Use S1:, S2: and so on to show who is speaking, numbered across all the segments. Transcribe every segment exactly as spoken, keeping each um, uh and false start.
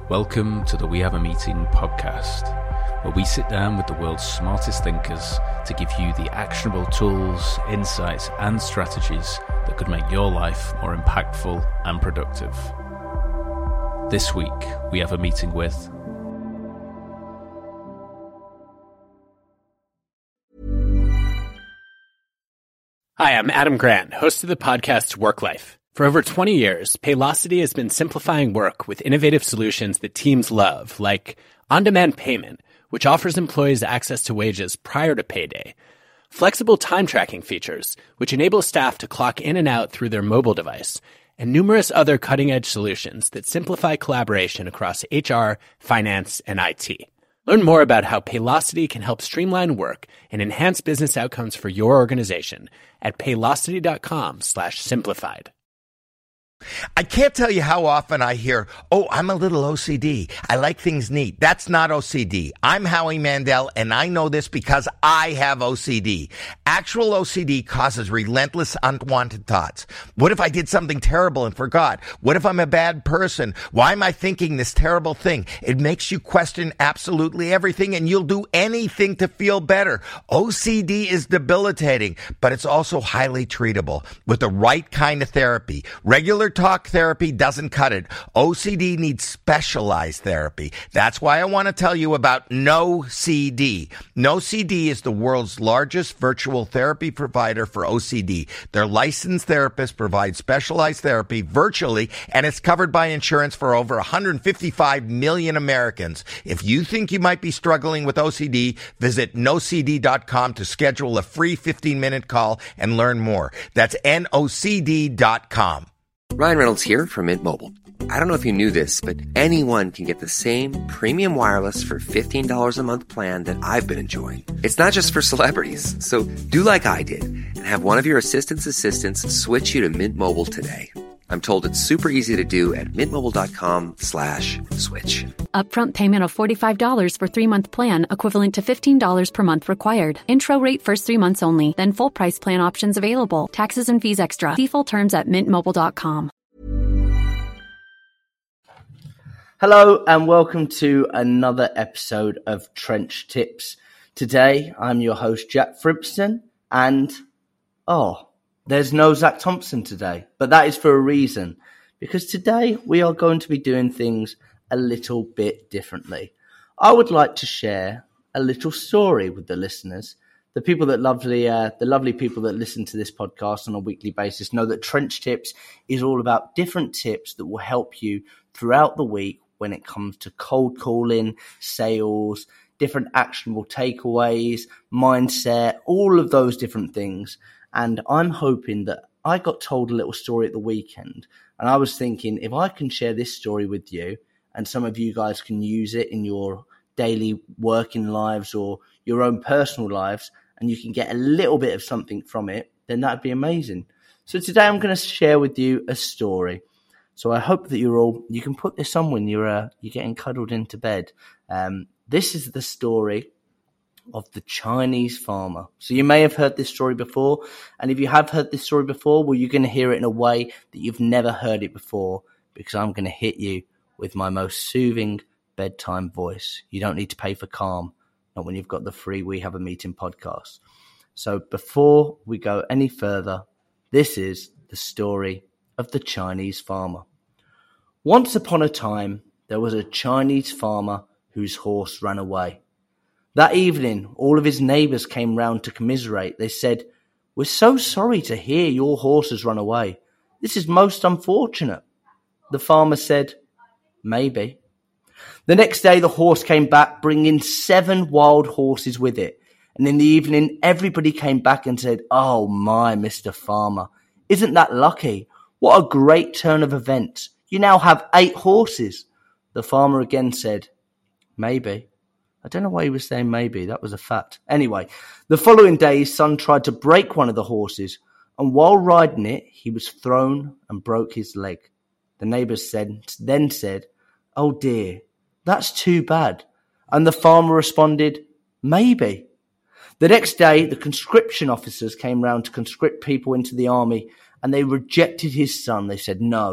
S1: Welcome to the We Have a Meeting podcast, where we sit down with the world's smartest thinkers to give you the actionable tools, insights, and strategies that could make your life more impactful and productive. This week, we have a meeting with
S2: Hi, I'm Adam Grant, host of the podcast Work Life. For over twenty years, Paylocity has been simplifying work with innovative solutions that teams love, like on-demand payment, which offers employees access to wages prior to payday, flexible time tracking features, which enable staff to clock in and out through their mobile device, and numerous other cutting-edge solutions that simplify collaboration across H R, finance, and I T. Learn more about how Paylocity can help streamline work and enhance business outcomes for your organization at paylocity.com slash simplified.
S3: I can't tell you how often I hear, oh, I'm a little O C D. I like things neat. That's not O C D. I'm Howie Mandel, and I know this because I have O C D. Actual O C D causes relentless unwanted thoughts. What if I did something terrible and forgot? What if I'm a bad person? Why am I thinking this terrible thing? It makes you question absolutely everything, and you'll do anything to feel better. O C D is debilitating, but it's also highly treatable with the right kind of therapy. Regular talk therapy doesn't cut it. O C D needs specialized therapy. That's why I want to tell you about NoCD. NoCD is the world's largest virtual therapy provider for O C D. Their licensed therapists provide specialized therapy virtually, and it's covered by insurance for over one hundred fifty-five million Americans. If you think you might be struggling with O C D, visit no c d dot com to schedule a free fifteen-minute call and learn more. That's N O C D dot com.
S4: Ryan Reynolds here from Mint Mobile. I don't know if you knew this, but anyone can get the same premium wireless for fifteen dollars a month plan that I've been enjoying. It's not just for celebrities. So do like I did and have one of your assistant's assistants switch you to Mint Mobile today. I'm told it's super easy to do at mintmobile.com slash switch.
S5: Upfront payment of forty-five dollars for three-month plan, equivalent to fifteen dollars per month required. Intro rate first three months only, then full price plan options available. Taxes and fees extra. See full terms at mint mobile dot com.
S6: Hello and welcome to another episode of Trench Tips. Today, I'm your host, Jack Fribston, and, oh, there's no Zach Thompson today, but that is for a reason, because today we are going to be doing things a little bit differently. I would like to share a little story with the listeners. The people that lovely, uh, the lovely people that listen to this podcast on a weekly basis know that Trench Tips is all about different tips that will help you throughout the week when it comes to cold calling, sales, different actionable takeaways, mindset, all of those different things. And I'm hoping that I got told a little story at the weekend. And I was thinking, if I can share this story with you and some of you guys can use it in your daily working lives or your own personal lives, and you can get a little bit of something from it, then that'd be amazing. So today I'm going to share with you a story. So I hope that you're all, you can put this on when you're, uh, you're getting cuddled into bed. Um, this is the story of the Chinese farmer. So you may have heard this story before. And if you have heard this story before, well, you're going to hear it in a way that you've never heard it before, because I'm going to hit you with my most soothing bedtime voice. You don't need to pay for Calm, not when you've got the free We Have a Meeting podcast. So before we go any further, this is the story of the Chinese farmer. Once upon a time, there was a Chinese farmer whose horse ran away. That evening, all of his neighbours came round to commiserate. They said, "We're so sorry to hear your horse has run away. This is most unfortunate." The farmer said, "Maybe." The next day, the horse came back, bringing seven wild horses with it. And in the evening, everybody came back and said, "Oh my, Mister Farmer, isn't that lucky? What a great turn of events. You now have eight horses." The farmer again said, "Maybe." I don't know why he was saying maybe. That was a fact. Anyway, the following day, his son tried to break one of the horses, and while riding it, he was thrown and broke his leg. The neighbours said, then said, "Oh dear, that's too bad." And the farmer responded, "Maybe." The next day, the conscription officers came round to conscript people into the army, and they rejected his son. They said, "No,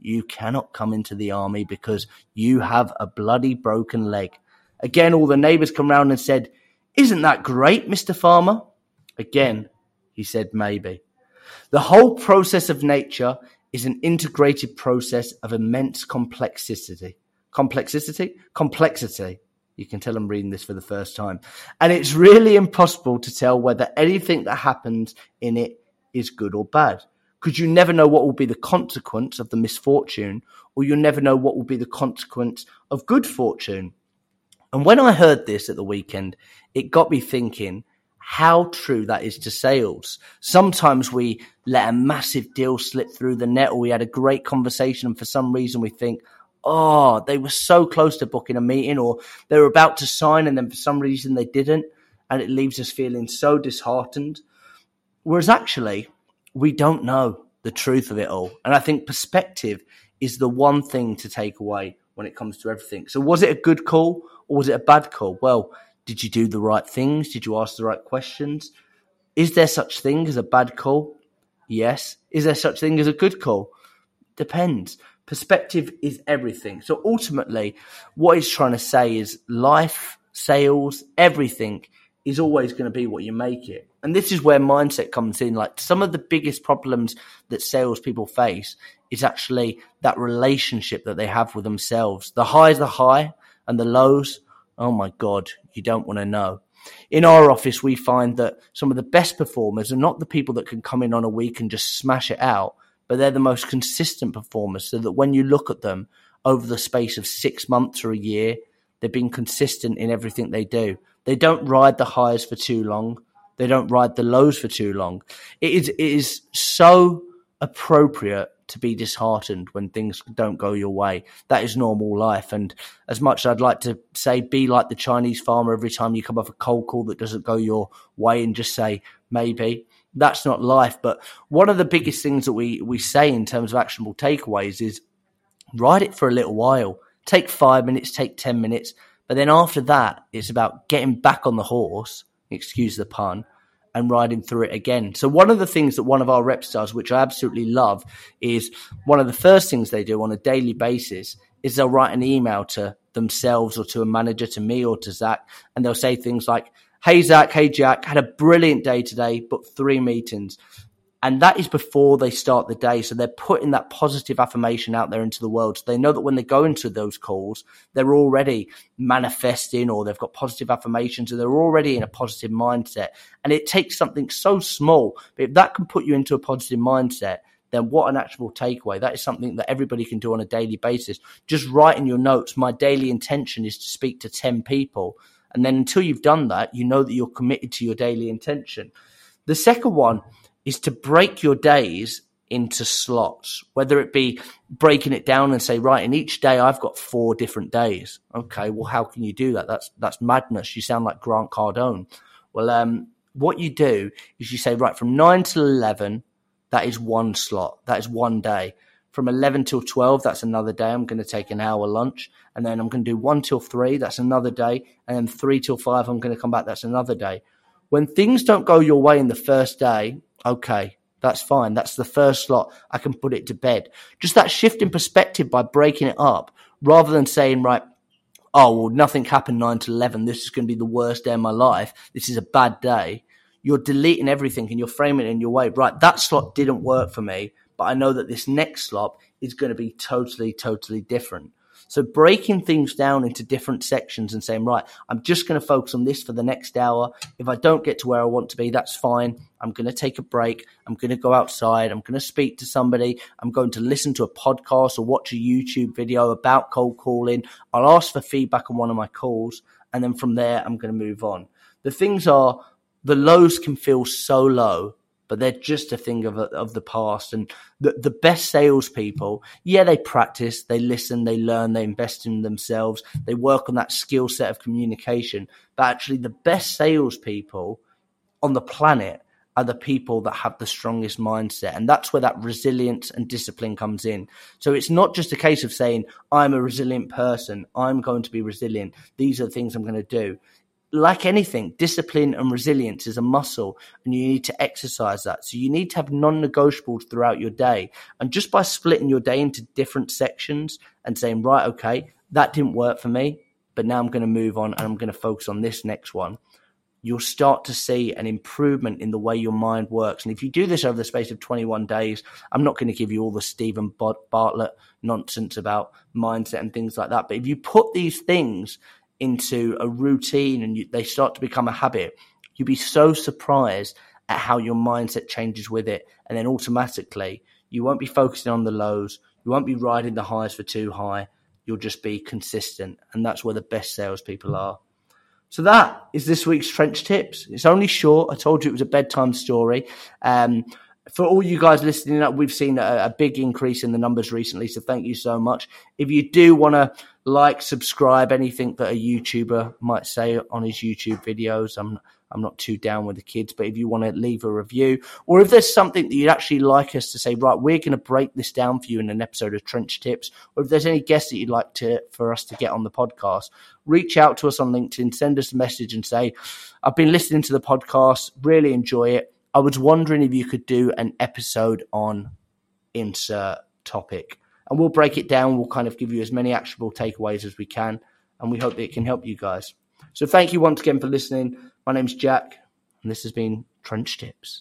S6: you cannot come into the army because you have a bloody broken leg. Again, all the neighbours come round and said, isn't that great, Mister Farmer? Again, he said, maybe. The whole process of nature is an integrated process of immense complexity. Complexity? Complexity. You can tell I'm reading this for the first time. And it's really impossible to tell whether anything that happens in it is good or bad. Because you never know what will be the consequence of the misfortune, or you never know what will be the consequence of good fortune. And when I heard this at the weekend, it got me thinking how true that is to sales. Sometimes we let a massive deal slip through the net, or we had a great conversation and for some reason we think, oh, they were so close to booking a meeting, or they were about to sign and then for some reason they didn't, and it leaves us feeling so disheartened. Whereas actually, we don't know the truth of it all. And I think perspective is the one thing to take away when it comes to everything. So was it a good call or was it a bad call? Well, did you do the right things? Did you ask the right questions? Is there such thing as a bad call? Yes. Is there such thing as a good call? Depends. Perspective is everything. So ultimately, what he's trying to say is life, sales, everything is always going to be what you make it. And this is where mindset comes in. Like some of the biggest problems that salespeople face is actually that relationship that they have with themselves. The highs are high and the lows, oh my God, you don't want to know. In our office, we find that some of the best performers are not the people that can come in on a week and just smash it out, but they're the most consistent performers, so that when you look at them over the space of six months or a year, they've been consistent in everything they do. They don't ride the highs for too long. They don't ride the lows for too long. It is, it is so appropriate to be disheartened when things don't go your way. That is normal life. And as much as I'd like to say, be like the Chinese farmer every time you come off a cold call that doesn't go your way and just say, maybe, that's not life. But one of the biggest things that we, we say in terms of actionable takeaways is ride it for a little while. Take five minutes, take ten minutes. But then after that, it's about getting back on the horse, excuse the pun, and riding through it again. So one of the things that one of our reps does, which I absolutely love, is one of the first things they do on a daily basis is they'll write an email to themselves or to a manager, to me or to Zach, and they'll say things like, hey, Zach, hey, Jack, had a brilliant day today, booked three meetings. And that is before they start the day. So they're putting that positive affirmation out there into the world. So they know that when they go into those calls, they're already manifesting, or they've got positive affirmations, and they're already in a positive mindset. And it takes something so small, but if that can put you into a positive mindset, then what an actual takeaway. That is something that everybody can do on a daily basis. Just write in your notes, my daily intention is to speak to ten people. And then until you've done that, you know that you're committed to your daily intention. The second one is to break your days into slots, whether it be breaking it down and say, right, in each day I've got four different days. Okay, well, how can you do that? That's that's madness. You sound like Grant Cardone. Well, um, what you do is you say, right, from nine till eleven, that is one slot. That is one day. From eleven till twelve, that's another day. I'm going to take an hour lunch. And then I'm going to do one till three, that's another day. And then three till five, I'm going to come back, that's another day. When things don't go your way in the first day, okay, that's fine. That's the first slot. I can put it to bed. Just that shift in perspective by breaking it up, rather than saying, right, oh, well, nothing happened nine to eleven. This is going to be the worst day of my life. This is a bad day. You're deleting everything and you're framing it in your way. Right, that slot didn't work for me, but I know that this next slot is going to be totally, totally different. So breaking things down into different sections and saying, right, I'm just going to focus on this for the next hour. If I don't get to where I want to be, that's fine. I'm going to take a break. I'm going to go outside. I'm going to speak to somebody. I'm going to listen to a podcast or watch a YouTube video about cold calling. I'll ask for feedback on one of my calls. And then from there, I'm going to move on. The things are, the lows can feel so low, but they're just a thing of of the past. And the, the best salespeople, yeah, they practice, they listen, they learn, they invest in themselves, they work on that skill set of communication. But actually, the best salespeople on the planet are the people that have the strongest mindset. And that's where that resilience and discipline comes in. So it's not just a case of saying, I'm a resilient person, I'm going to be resilient, these are the things I'm going to do. like anything, discipline and resilience is a muscle, and you need to exercise that. So you need to have non-negotiables throughout your day. And just by splitting your day into different sections and saying, right, okay, that didn't work for me, but now I'm going to move on and I'm going to focus on this next one, you'll start to see an improvement in the way your mind works. And if you do this over the space of twenty-one days, I'm not going to give you all the Stephen Bartlett nonsense about mindset and things like that. But if you put these things into a routine and you, they start to become a habit, you'll be so surprised at how your mindset changes with it. And then automatically, you won't be focusing on the lows. You won't be riding the highs for too high. You'll just be consistent. And that's where the best salespeople are. So that is this week's Trench Tips. It's only short. I told you it was a bedtime story. Um, for all you guys listening up, we've seen a, a big increase in the numbers recently. So thank you so much. If you do want to like, subscribe, anything that a YouTuber might say on his YouTube videos, I'm I'm not too down with the kids, but if you want to leave a review, or if there's something that you'd actually like us to say, right, we're going to break this down for you in an episode of Trench Tips, or if there's any guests that you'd like to for us to get on the podcast, reach out to us on LinkedIn, send us a message and say, I've been listening to the podcast, really enjoy it. I was wondering if you could do an episode on insert topic. And we'll break it down. We'll kind of give you as many actionable takeaways as we can. And we hope that it can help you guys. So thank you once again for listening. My name's Jack, and this has been Trench Tips.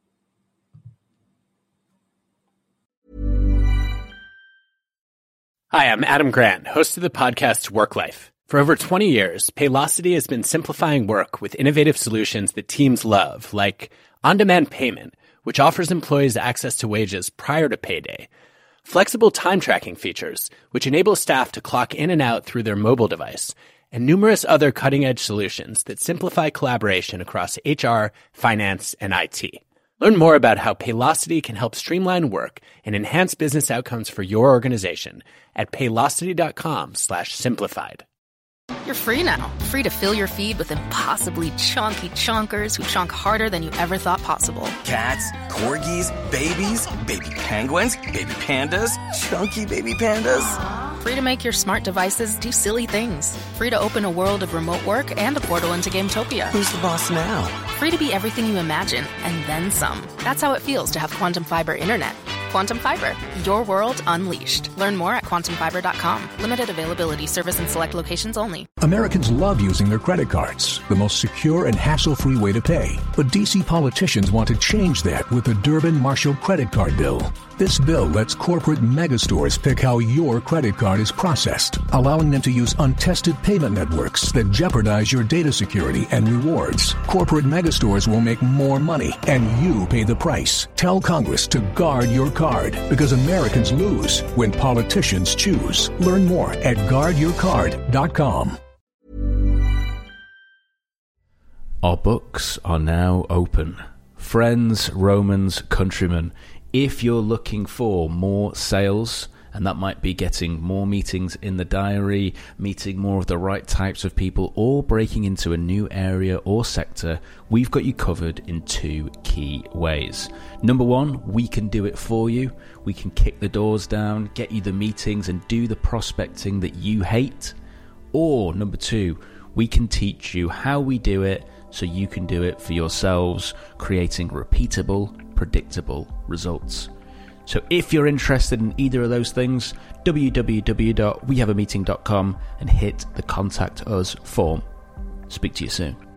S2: Hi, I'm Adam Grant, host of the podcast Work Life. For over twenty years, Paylocity has been simplifying work with innovative solutions that teams love, like on-demand payment, which offers employees access to wages prior to payday, flexible time tracking features, which enable staff to clock in and out through their mobile device, and numerous other cutting-edge solutions that simplify collaboration across H R, finance, and I T. Learn more about how Paylocity can help streamline work and enhance business outcomes for your organization at paylocity.com slash simplified.
S7: You're free now. Free to fill your feed with impossibly chonky chonkers who chonk harder than you ever thought possible.
S8: Cats, corgis, babies, baby penguins, baby pandas, chunky baby pandas.
S7: Free to make your smart devices do silly things. Free to open a world of remote work and a portal into Gametopia.
S8: Who's the boss now?
S7: Free to be everything you imagine, and then some. That's how it feels to have Quantum Fiber internet. Quantum Fiber, your world unleashed. Learn more at quantum fiber dot com. Limited availability, service in select locations only.
S9: Americans love using their credit cards, the most secure and hassle-free way to pay. But D C politicians want to change that with the Durbin-Marshall credit card bill. This bill lets corporate megastores pick how your credit card is processed, allowing them to use untested payment networks that jeopardize your data security and rewards. Corporate megastores will make more money, and you pay the price. Tell Congress to guard your card, because Americans lose when politicians choose. Learn more at guard your card dot com.
S1: Our books are now open. Friends, Romans, countrymen, if you're looking for more sales, and that might be getting more meetings in the diary, meeting more of the right types of people, or breaking into a new area or sector, we've got you covered in two key ways. Number one, we can do it for you. We can kick the doors down, get you the meetings, and do the prospecting that you hate. Or number two, we can teach you how we do it so you can do it for yourselves, creating repeatable, predictable results. So if you're interested in either of those things, w w w dot we have a meeting dot com and hit the Contact Us form. Speak to you soon.